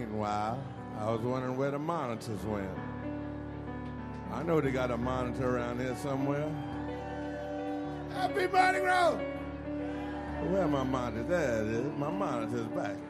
in a while. I was wondering where the monitors went. I know they got a monitor around here somewhere. Happy Mardi Gras! Where are my monitors? There it is. My monitor's back.